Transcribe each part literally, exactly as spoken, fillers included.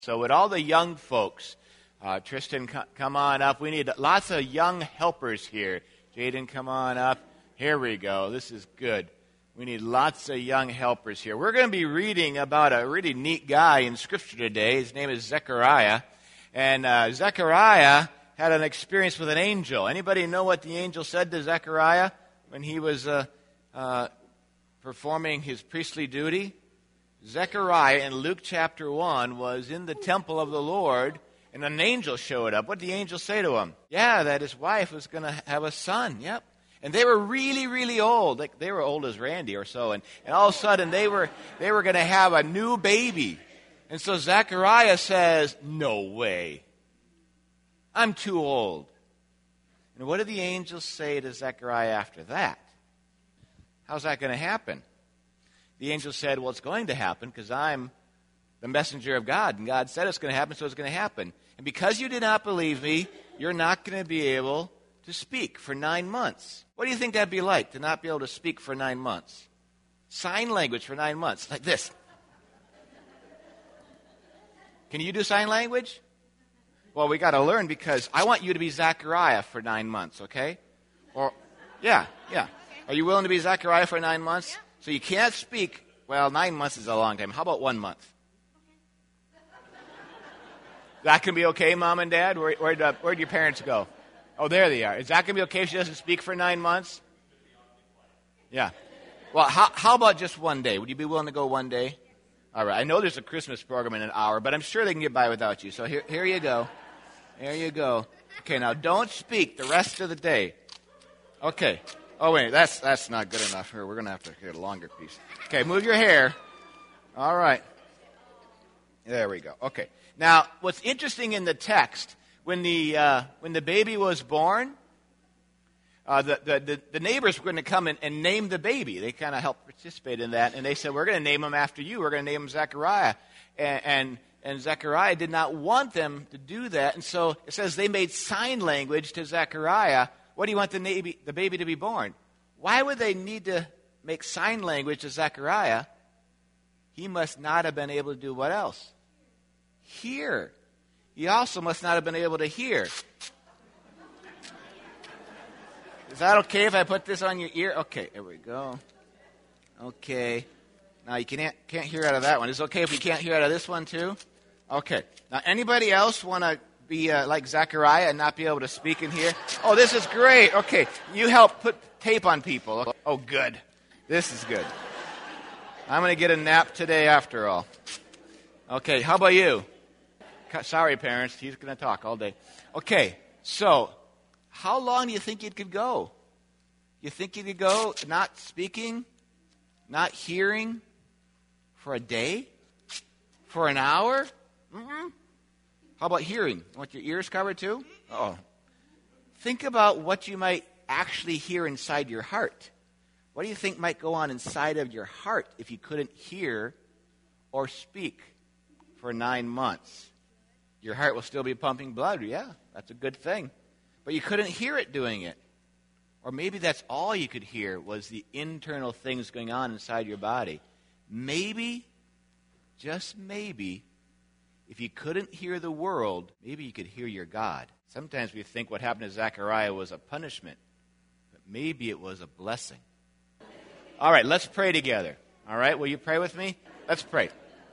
So with all the young folks, uh, Tristan, c- come on up. We need lots of young helpers here. Jaden, come on up. Here we go. This is good. We need lots of young helpers here. We're going to be reading about a really neat guy in Scripture today. His name is Zechariah. And uh, Zechariah had an experience with an angel. Anybody know what the angel said to Zechariah when he was uh, uh, performing his priestly duty? Zechariah in Luke chapter one was in the temple of the Lord, and an angel showed up. What did the angel say to him? Yeah, that his wife was going to have a son. Yep. And they were really, really old. Like they were old as Randy or so. And, and all of a sudden they were they were going to have a new baby. And so Zechariah says, no way. I'm too old. And what did the angel say to Zechariah after that? How's that going to happen? The angel said, well, it's going to happen because I'm the messenger of God. And God said it's going to happen, so it's going to happen. And because you did not believe me, you're not going to be able to speak for nine months. What do you think that'd be like, to not be able to speak for nine months? Sign language for nine months, like this. Can you do sign language? Well, we got to learn because I want you to be Zechariah for nine months, okay? Or, yeah, yeah. Are you willing to be Zechariah for nine months? So you can't speak. Well, nine months is a long time. How about one month? That can be okay, Mom and Dad? Where, where'd, uh, where'd your parents go? Oh, there they are. Is that going to be okay if she doesn't speak for nine months? Yeah. Well, how, how about just one day? Would you be willing to go one day? All right. I know there's a Christmas program in an hour, but I'm sure they can get by without you. So here, here you go. There you go. Okay, now don't speak the rest of the day. Okay. Oh, wait, that's that's not good enough here. We're going to have to get a longer piece. Okay, move your hair. All right. There we go. Okay. Now, what's interesting in the text, when the uh, when the baby was born, uh, the, the, the, the neighbors were going to come and, and name the baby. They kind of helped participate in that, and they said, we're going to name him after you. We're going to name him Zechariah. And, and, and Zechariah did not want them to do that, and so it says they made sign language to Zechariah. What do you want the baby, the baby to be born? Why would they need to make sign language to Zechariah? He must not have been able to do what else? Hear. He also must not have been able to hear. Is that okay if I put this on your ear? Okay, there we go. Okay. Now you can't, can't hear out of that one. Is it okay if we can't hear out of this one too? Okay. Now anybody else want to be uh, like Zechariah and not be able to speak and hear? Oh, this is great. Okay, you help put tape on people. Oh, good. This is good. I'm going to get a nap today after all. Okay, how about you? Sorry, parents. He's going to talk all day. Okay, so how long do you think you could go? You think you could go not speaking, not hearing for a day? For an hour? Mm-mm. How about hearing? Want your ears covered too? Oh. Think about what you might actually hear inside your heart. What do you think might go on inside of your heart if you couldn't hear or speak for nine months? Your heart will still be pumping blood. Yeah, that's a good thing. But you couldn't hear it doing it. Or maybe that's all you could hear was the internal things going on inside your body. Maybe, just maybe, if you couldn't hear the world, maybe you could hear your God. Sometimes we think what happened to Zechariah was a punishment, but maybe it was a blessing. All right, let's pray together. All right, will you pray with me? Let's pray.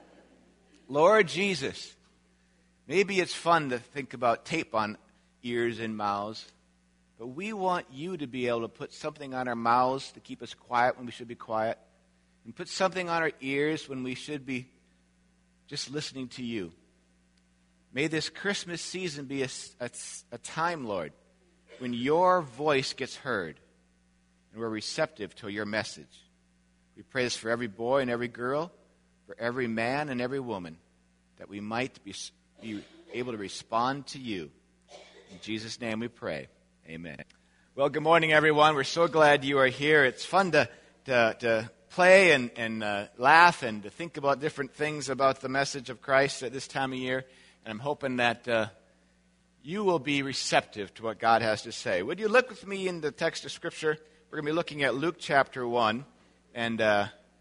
Lord Jesus, maybe it's fun to think about tape on ears and mouths, but we want you to be able to put something on our mouths to keep us quiet when we should be quiet, and put something on our ears when we should be just listening to you. May this Christmas season be a, a, a time, Lord, when your voice gets heard and we're receptive to your message. We pray this for every boy and every girl, for every man and every woman, that we might be, be able to respond to you. In Jesus' name we pray. Amen. Well, good morning, everyone. We're so glad you are here. It's fun to, to, to play and, and uh, laugh and to think about different things about the message of Christ at this time of year. And I'm hoping that uh, you will be receptive to what God has to say. Would you look with me in the text of Scripture? We're going to be looking at Luke chapter one. And uh,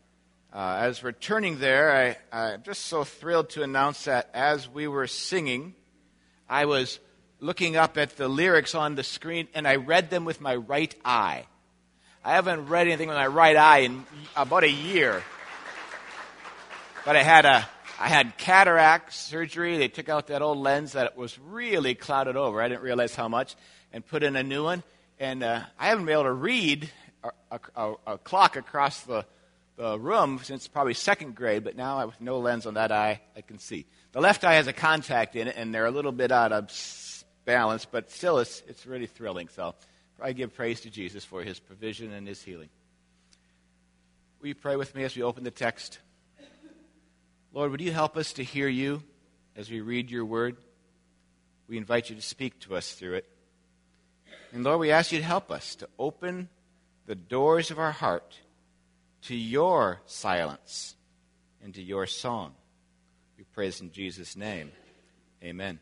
Uh, as we're turning there, I, I'm just so thrilled to announce that as we were singing, I was looking up at the lyrics on the screen, and I read them with my right eye. I haven't read anything with my right eye in about a year. But I had a I had cataract surgery. They took out that old lens that was really clouded over. I didn't realize how much, and put in a new one. And uh, I haven't been able to read a, a, a clock across the, the room since probably second grade, but now with no lens on that eye, I can see. The left eye has a contact in it, and they're a little bit out of balance, but still it's, it's really thrilling. So I give praise to Jesus for his provision and his healing. Will you pray with me as we open the text? Lord, would you help us to hear you as we read your word? We invite you to speak to us through it. And Lord, we ask you to help us to open the doors of our heart to your silence and to your song. We pray this in Jesus' name. Amen.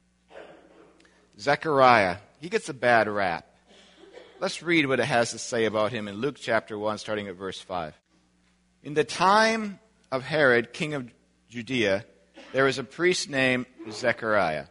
Zechariah, he gets a bad rap. Let's read what it has to say about him in Luke chapter one, starting at verse five. In the time of Herod, king of Judea, there was a priest named Zechariah,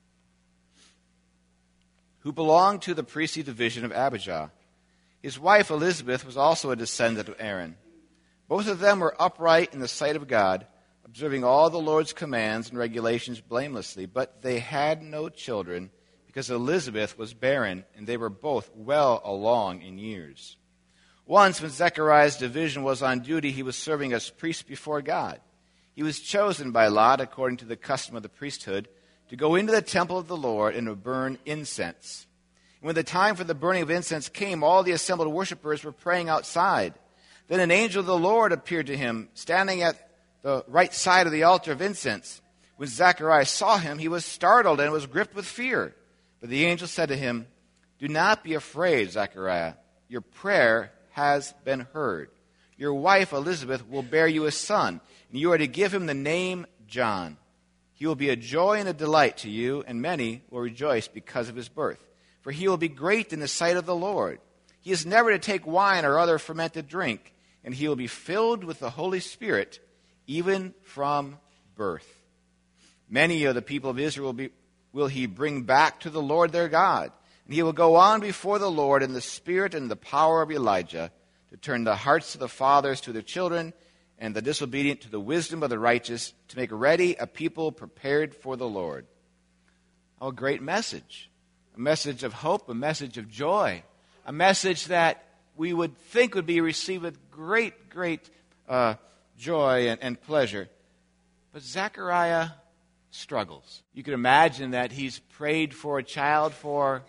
who belonged to the priestly division of Abijah. His wife Elizabeth was also a descendant of Aaron. Both of them were upright in the sight of God, observing all the Lord's commands and regulations blamelessly, but they had no children because Elizabeth was barren, and they were both well along in years. Once, when Zechariah's division was on duty, he was serving as priest before God. He was chosen by Lot, according to the custom of the priesthood, to go into the temple of the Lord and to burn incense. And when the time for the burning of incense came, all the assembled worshipers were praying outside. Then an angel of the Lord appeared to him, standing at the right side of the altar of incense. When Zechariah saw him, he was startled and was gripped with fear. But the angel said to him, "Do not be afraid, Zechariah. Your prayer has been heard. Your wife Elizabeth will bear you a son, and you are to give him the name John. He will be a joy and a delight to you, and many will rejoice because of his birth. For he will be great in the sight of the Lord. He is never to take wine or other fermented drink, and he will be filled with the Holy Spirit, even from birth. Many of the people of Israel will, be, will he bring back to the Lord their God, and he will go on before the Lord in the spirit and the power of Elijah, to turn the hearts of the fathers to their children, and the disobedient to the wisdom of the righteous, to make ready a people prepared for the Lord." Oh, a great message. A message of hope, a message of joy, a message that we would think would be received with great, great uh, joy and, and pleasure. But Zechariah struggles. You can imagine that he's prayed for a child for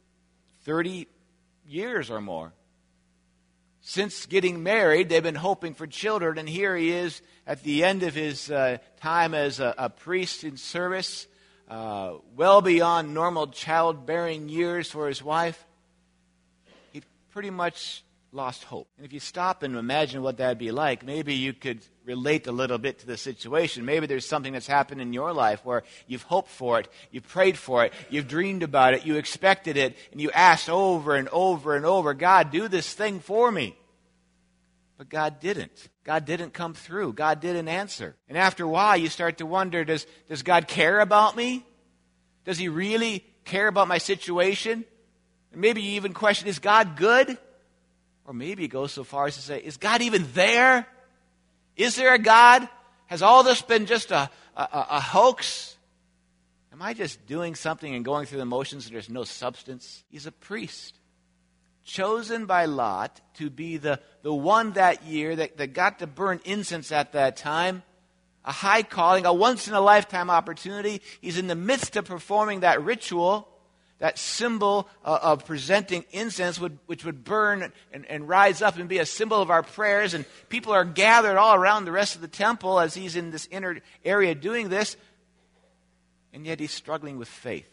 thirty years or more. Since getting married, they've been hoping for children, and here he is at the end of his uh, time as a, a priest in service, uh, well beyond normal childbearing years for his wife. He pretty much lost hope. And if you stop and imagine what that'd be like, maybe you could relate a little bit to the situation. Maybe there's something that's happened in your life where you've hoped for it, you've prayed for it, you've dreamed about it, you expected it, and you asked over and over and over, "God, do this thing for me." But God didn't. God didn't come through. God didn't answer. And after a while, you start to wonder, does, does God care about me? Does he really care about my situation? And maybe you even question, is God good? Or maybe it goes so far as to say, is God even there? Is there a God? Has all this been just a, a, a hoax? Am I just doing something and going through the motions and there's no substance? He's a priest, chosen by Lot to be the, the one that year that, that got to burn incense at that time. A high calling, a once-in-a-lifetime opportunity. He's in the midst of performing that ritual, that symbol uh, of presenting incense, would, which would burn and, and rise up and be a symbol of our prayers. And people are gathered all around the rest of the temple as he's in this inner area doing this. And yet he's struggling with faith.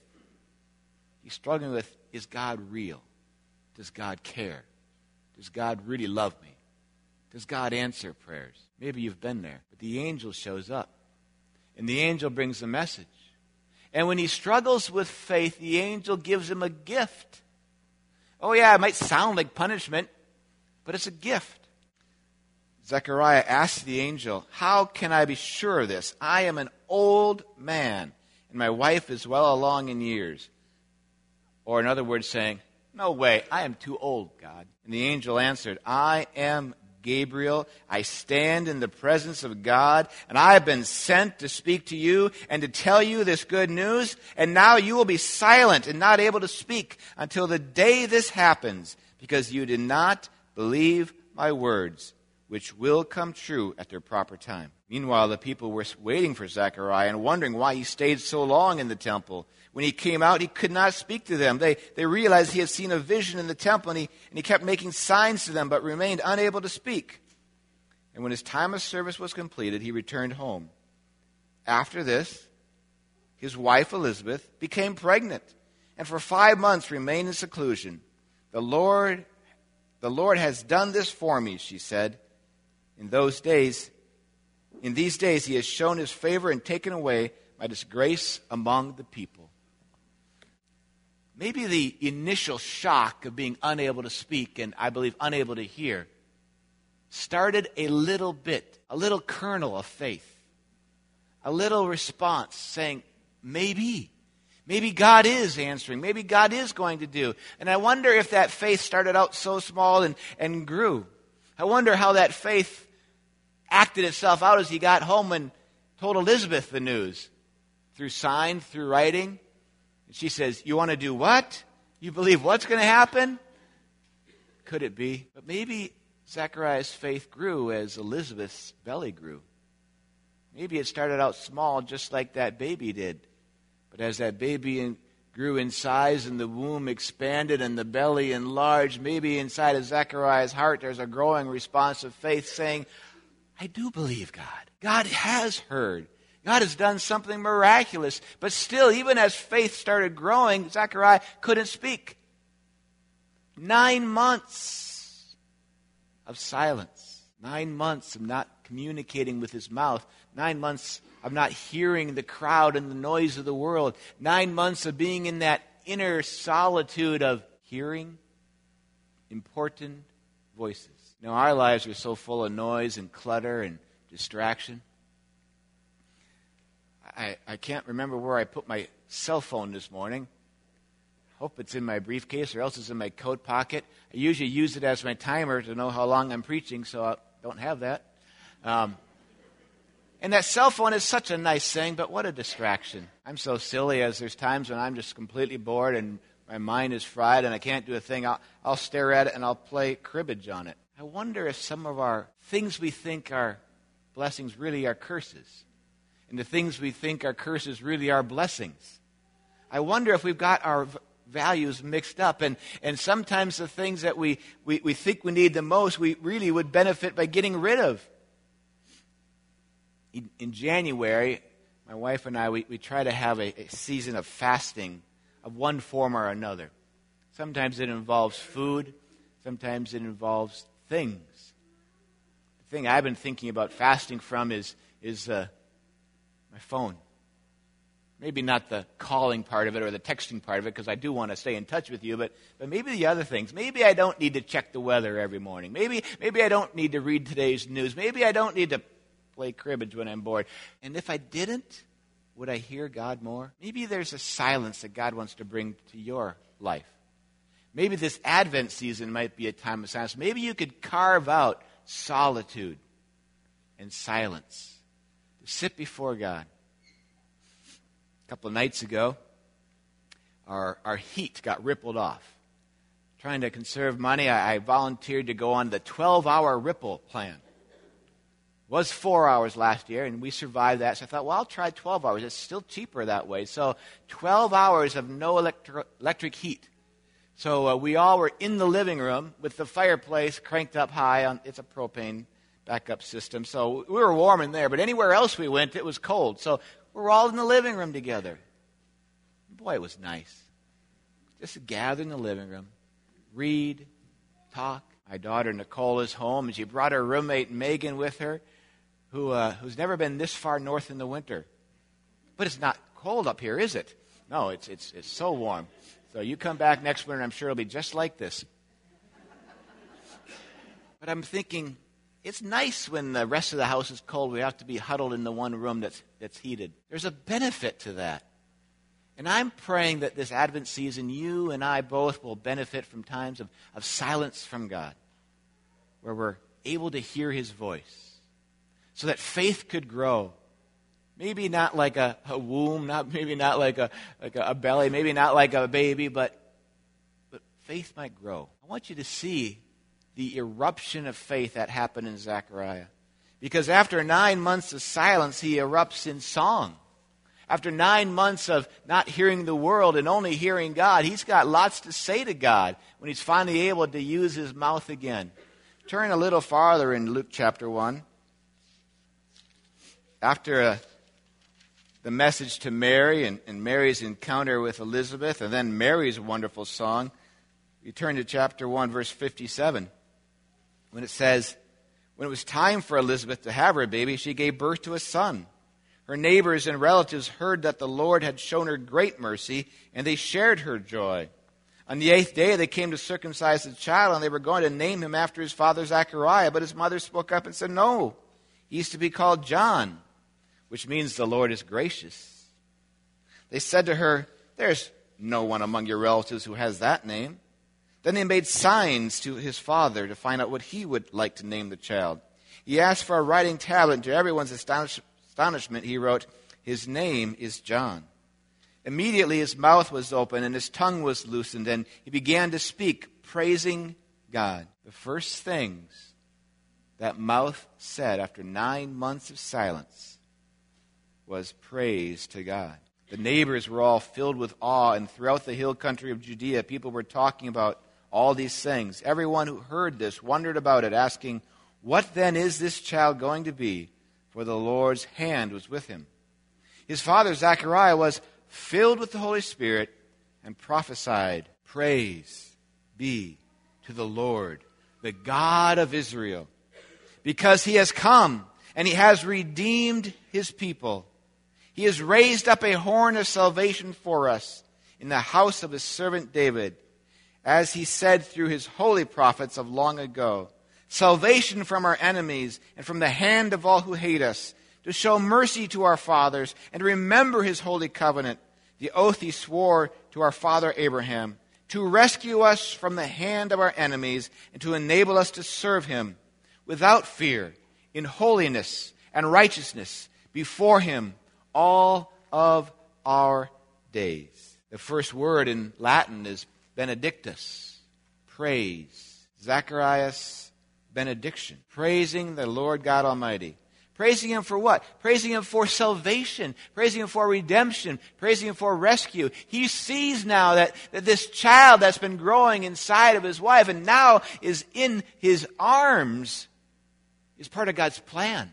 He's struggling with, is God real? Does God care? Does God really love me? Does God answer prayers? Maybe you've been there. But the angel shows up. And the angel brings a message. And when he struggles with faith, the angel gives him a gift. Oh yeah, it might sound like punishment, but it's a gift. Zechariah asked the angel, "How can I be sure of this? I am an old man, and my wife is well along in years." Or in other words, saying, "No way, I am too old, God." And the angel answered, "I am Gabriel. I stand in the presence of God, and I have been sent to speak to you and to tell you this good news. And now you will be silent and not able to speak until the day this happens, because you did not believe my words, which will come true at their proper time." Meanwhile, the people were waiting for Zechariah and wondering why he stayed so long in the temple. When he came out, he could not speak to them. They, they realized he had seen a vision in the temple, and he, and he kept making signs to them, but remained unable to speak. And when his time of service was completed, he returned home. After this, his wife Elizabeth became pregnant, and for five months remained in seclusion. The Lord, the Lord has done this for me, she said. In those days, in these days, he has shown his favor and taken away my disgrace among the people. Maybe the initial shock of being unable to speak and, I believe, unable to hear started a little bit, a little kernel of faith, a little response saying, maybe, maybe God is answering, maybe God is going to do. And I wonder if that faith started out so small and, and grew. I wonder how that faith acted itself out as he got home and told Elizabeth the news. Through sign, through writing. And she says, "You want to do what? You believe what's going to happen?" Could it be? But maybe Zechariah's faith grew as Elizabeth's belly grew. Maybe it started out small just like that baby did. But as that baby in, grew in size and the womb expanded and the belly enlarged, maybe inside of Zechariah's heart there's a growing response of faith saying, "I do believe God. God has heard. God has done something miraculous." But still, even as faith started growing, Zechariah couldn't speak. Nine months of silence. Nine months of not communicating with his mouth. Nine months of not hearing the crowd and the noise of the world. Nine months of being in that inner solitude of hearing important voices. You know, our lives are so full of noise and clutter and distraction. I, I can't remember where I put my cell phone this morning. Hope it's in my briefcase or else it's in my coat pocket. I usually use it as my timer to know how long I'm preaching, so I don't have that. Um, and that cell phone is such a nice thing, but what a distraction. I'm so silly as there's times when I'm just completely bored and my mind is fried and I can't do a thing. I'll, I'll stare at it and I'll play cribbage on it. I wonder if some of our things we think are blessings really are curses. And the things we think are curses really are blessings. I wonder if we've got our v- values mixed up. And, and sometimes the things that we, we, we think we need the most, we really would benefit by getting rid of. In, in January, my wife and I, we, we try to have a, a season of fasting of one form or another. Sometimes it involves food. Sometimes it involves things. The thing I've been thinking about fasting from is, is uh, my phone. Maybe not the calling part of it or the texting part of it, because I do want to stay in touch with you, but, but maybe the other things. Maybe I don't need to check the weather every morning. Maybe, maybe I don't need to read today's news. Maybe I don't need to play cribbage when I'm bored. And if I didn't, would I hear God more? Maybe there's a silence that God wants to bring to your life. Maybe this Advent season might be a time of silence. Maybe you could carve out solitude and silence to sit before God. A couple of nights ago, our, our heat got rippled off. Trying to conserve money, I, I volunteered to go on the twelve-hour ripple plan. It was four hours last year, and we survived that. So I thought, well, I'll try twelve hours. It's still cheaper that way. So twelve hours of no electro- electric heat. So uh, we all were in the living room with the fireplace cranked up high. On, it's a propane backup system. So we were warm in there. But anywhere else we went, it was cold. So we were all in the living room together. Boy, it was nice. Just to gather in the living room, read, talk. My daughter Nicole is home, and she brought her roommate Megan with her, who uh, who's never been this far north in the winter. But it's not cold up here, is it? No, it's it's it's so warm. So you come back next winter, and I'm sure it'll be just like this. But I'm thinking, it's nice when the rest of the house is cold. We have to be huddled in the one room that's, that's heated. There's a benefit to that. And I'm praying that this Advent season, you and I both will benefit from times of, of silence from God, where we're able to hear his voice, so that faith could grow. Maybe not like a, a womb, not maybe not like a like a, a belly, maybe not like a baby, but but faith might grow. I want you to see the eruption of faith that happened in Zechariah. Because after nine months of silence, he erupts in song. After nine months of not hearing the world and only hearing God, he's got lots to say to God when he's finally able to use his mouth again. Turn a little farther in Luke chapter one. After uh, the message to Mary and, and Mary's encounter with Elizabeth, and then Mary's wonderful song, you turn to chapter one, verse fifty-seven, when it says, when it was time for Elizabeth to have her baby, she gave birth to a son. Her neighbors and relatives heard that the Lord had shown her great mercy, and they shared her joy. On the eighth day, they came to circumcise the child, and they were going to name him after his father Zechariah. But his mother spoke up and said, no, he is to be called John, which means the Lord is gracious. They said to her, there's no one among your relatives who has that name. Then they made signs to his father to find out what he would like to name the child. He asked for a writing tablet, and to everyone's astonish- astonishment, he wrote, his name is John. Immediately his mouth was open and his tongue was loosened, and he began to speak, praising God. The first things that mouth said after nine months of silence was praise to God. The neighbors were all filled with awe, and throughout the hill country of Judea, people were talking about all these things. Everyone who heard this wondered about it, asking, what then is this child going to be? For the Lord's hand was with him. His father Zechariah was filled with the Holy Spirit and prophesied, praise be to the Lord, the God of Israel, because he has come and he has redeemed his people. He has raised up a horn of salvation for us in the house of his servant David, as he said through his holy prophets of long ago, salvation from our enemies and from the hand of all who hate us, to show mercy to our fathers and to remember his holy covenant, the oath he swore to our father Abraham, to rescue us from the hand of our enemies and to enable us to serve him without fear, in holiness and righteousness before him all of our days. The first word in Latin is benedictus, praise. Zacharias' benediction, praising the Lord God Almighty. Praising him for what? Praising him for salvation. Praising him for redemption. Praising him for rescue. He sees now that, that this child that's been growing inside of his wife and now is in his arms is part of God's plan.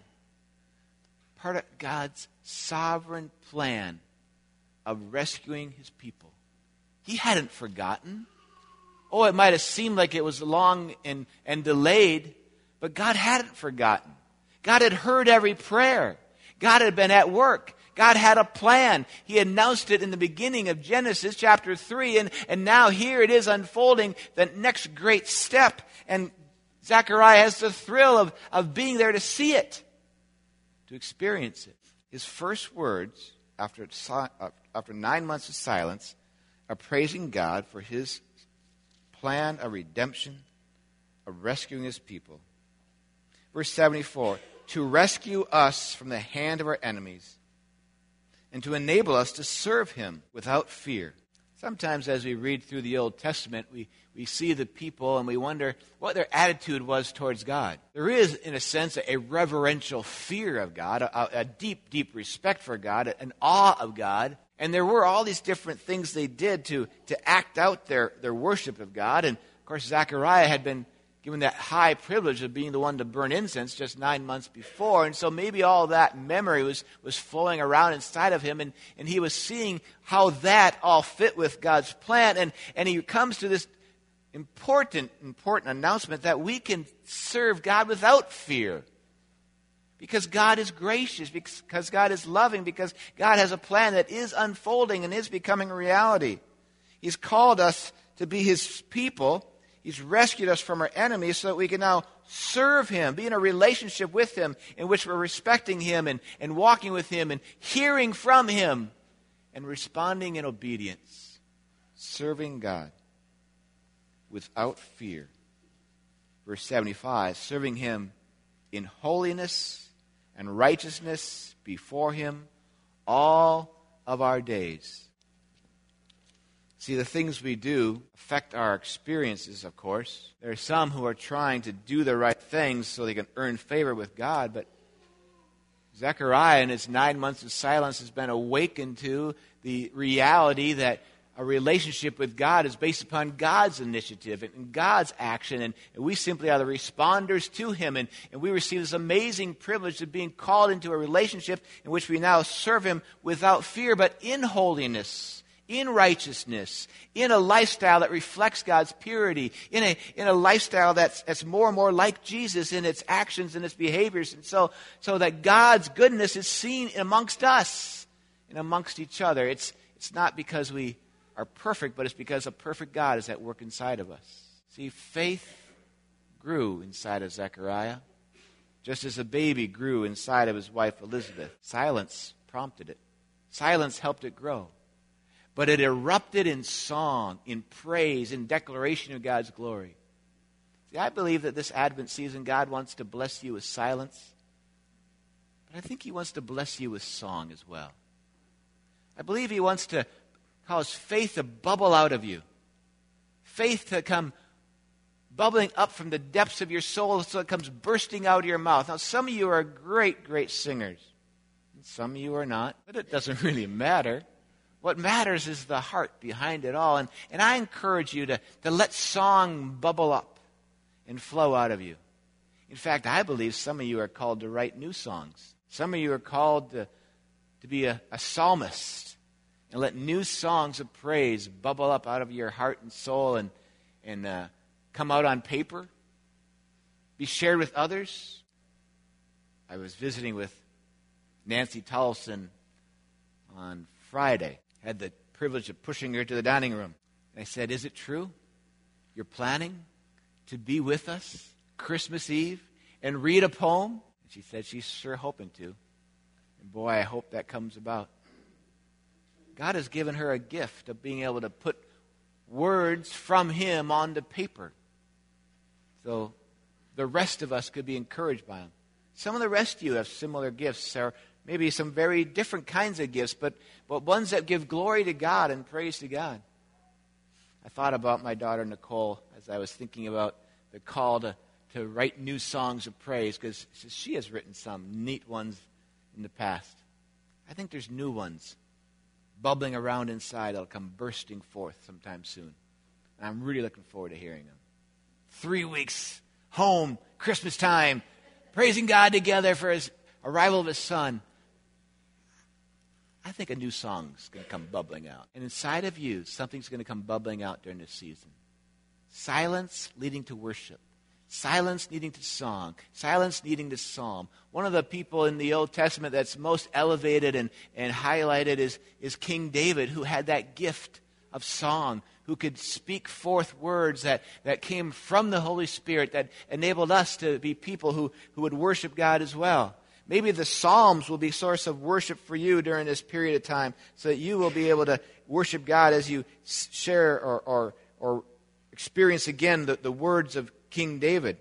Part of God's sovereign plan of rescuing his people. He hadn't forgotten. Oh, it might have seemed like it was long and, and delayed, but God hadn't forgotten. God had heard every prayer. God had been at work. God had a plan. He announced it in the beginning of Genesis chapter three, and, and now here it is unfolding the next great step. And Zechariah has the thrill of, of being there to see it, to experience it. His first words after, after nine months of silence are praising God for his plan of redemption, of rescuing his people. Verse seventy-four, to rescue us from the hand of our enemies and to enable us to serve him without fear. Sometimes as we read through the Old Testament, we, we see the people and we wonder what their attitude was towards God. There is, in a sense, a reverential fear of God, a, a deep, deep respect for God, an awe of God. And there were all these different things they did to, to act out their, their worship of God. And, of course, Zechariah had been given that high privilege of being the one to burn incense just nine months before. And so maybe all that memory was, was flowing around inside of him, and, and he was seeing how that all fit with God's plan. And, and he comes to this important, important announcement that we can serve God without fear. Because God is gracious, because God is loving, because God has a plan that is unfolding and is becoming a reality. He's called us to be his people He's rescued us from our enemies so that we can now serve him, be in a relationship with him in which we're respecting him and, and walking with him and hearing from him and responding in obedience, serving God without fear. Verse seventy-five, serving him in holiness and righteousness before him all of our days. See, the things we do affect our experiences, of course. There are some who are trying to do the right things so they can earn favor with God, but Zechariah in his nine months of silence has been awakened to the reality that a relationship with God is based upon God's initiative and God's action, and, and we simply are the responders to him, and, and we receive this amazing privilege of being called into a relationship in which we now serve him without fear, but in holiness, in righteousness, in a lifestyle that reflects God's purity, in a in a lifestyle that's, that's more and more like Jesus in its actions and its behaviors, and so, so that God's goodness is seen amongst us and amongst each other. It's, it's not because we are perfect, but it's because a perfect God is at work inside of us. See, faith grew inside of Zechariah, just as a baby grew inside of his wife Elizabeth. Silence prompted it. Silence helped it grow. But it erupted in song, in praise, in declaration of God's glory. See, I believe that this Advent season, God wants to bless you with silence, but I think he wants to bless you with song as well. I believe he wants to cause faith to bubble out of you. Faith to come bubbling up from the depths of your soul so it comes bursting out of your mouth. Now, some of you are great, great singers. And some of you are not, but it doesn't really matter. What matters is the heart behind it all. And, and I encourage you to, to let song bubble up and flow out of you. In fact, I believe some of you are called to write new songs. Some of you are called to, to be a, a psalmist and let new songs of praise bubble up out of your heart and soul and, and uh, come out on paper, be shared with others. I was visiting with Nancy Tollefson on Friday. Had the privilege of pushing her to the dining room. And I said, is it true? You're planning to be with us Christmas Eve and read a poem? And she said she's sure hoping to. And boy, I hope that comes about. God has given her a gift of being able to put words from him onto paper. So the rest of us could be encouraged by him. Some of the rest of you have similar gifts, or maybe some very different kinds of gifts, but, but ones that give glory to God and praise to God. I thought about my daughter Nicole as I was thinking about the call to, to write new songs of praise, because she has written some neat ones in the past. I think there's new ones bubbling around inside that'll come bursting forth sometime soon. And I'm really looking forward to hearing them. Three weeks, home, Christmas time, praising God together for his arrival of his son. I think a new song's going to come bubbling out. And inside of you, something's going to come bubbling out during this season. Silence leading to worship. Silence needing to song. Silence needing to psalm. One of the people in the Old Testament that's most elevated and, and highlighted is, is King David, who had that gift of song, who could speak forth words that, that came from the Holy Spirit, that enabled us to be people who, who would worship God as well. Maybe the Psalms will be a source of worship for you during this period of time, so that you will be able to worship God as you share or, or, or experience again the, the words of King David.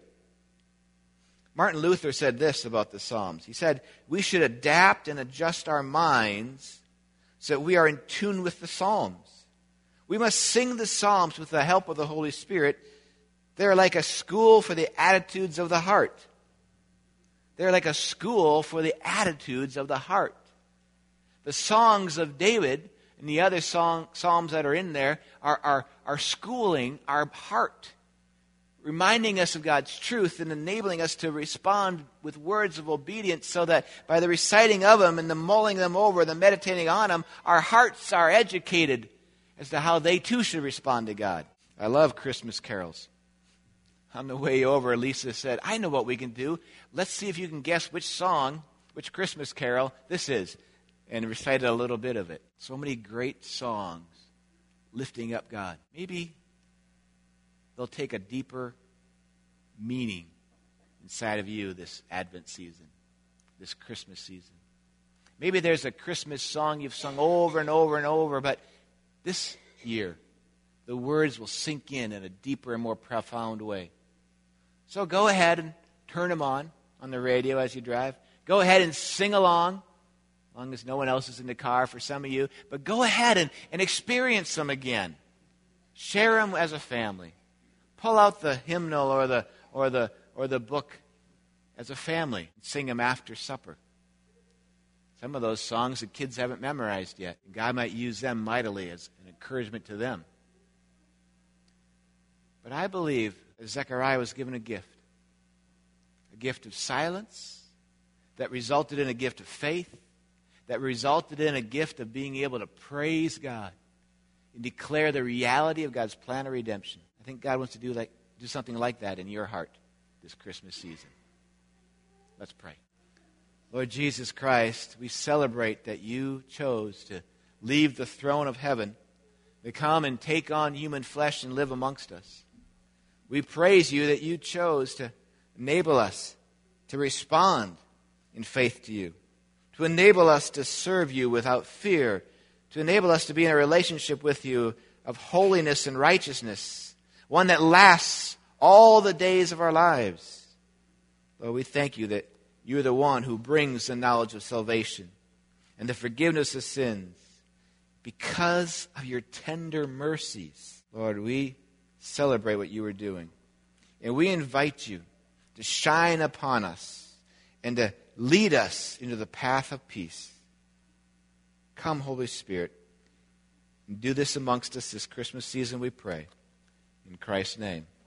Martin Luther said this about the Psalms. He said, we should adapt and adjust our minds so that we are in tune with the Psalms. We must sing the Psalms with the help of the Holy Spirit. They're like a school for the attitudes of the heart. They're like a school for the attitudes of the heart. The songs of David and the other song, psalms that are in there are, are, are schooling our heart, reminding us of God's truth and enabling us to respond with words of obedience, so that by the reciting of them and the mulling them over, the meditating on them, our hearts are educated as to how they too should respond to God. I love Christmas carols. On the way over, Lisa said, I know what we can do. Let's see if you can guess which song, which Christmas carol this is. And recited a little bit of it. So many great songs lifting up God. Maybe they'll take a deeper meaning inside of you this Advent season, this Christmas season. Maybe there's a Christmas song you've sung over and over and over, but this year, the words will sink in in a deeper and more profound way. So go ahead and turn them on, on the radio as you drive. Go ahead and sing along, as long as no one else is in the car for some of you. But go ahead and, and experience them again. Share them as a family. Pull out the hymnal or the or the or the book as a family. Sing them after supper. Some of those songs the kids haven't memorized yet. God might use them mightily as an encouragement to them. But I believe that Zechariah was given a gift. A gift of silence that resulted in a gift of faith, that resulted in a gift of being able to praise God and declare the reality of God's plan of redemption. I think God wants to do like do something like that in your heart this Christmas season. Let's pray. Lord Jesus Christ, we celebrate that you chose to leave the throne of heaven to come and take on human flesh and live amongst us. We praise you that you chose to enable us to respond in faith to you, to enable us to serve you without fear, to enable us to be in a relationship with you of holiness and righteousness, one that lasts all the days of our lives. Lord, we thank you that you're the one who brings the knowledge of salvation and the forgiveness of sins. Because of your tender mercies, Lord, we celebrate what you are doing. And we invite you to shine upon us and to lead us into the path of peace. Come, Holy Spirit, and do this amongst us this Christmas season, we pray. In Christ's name.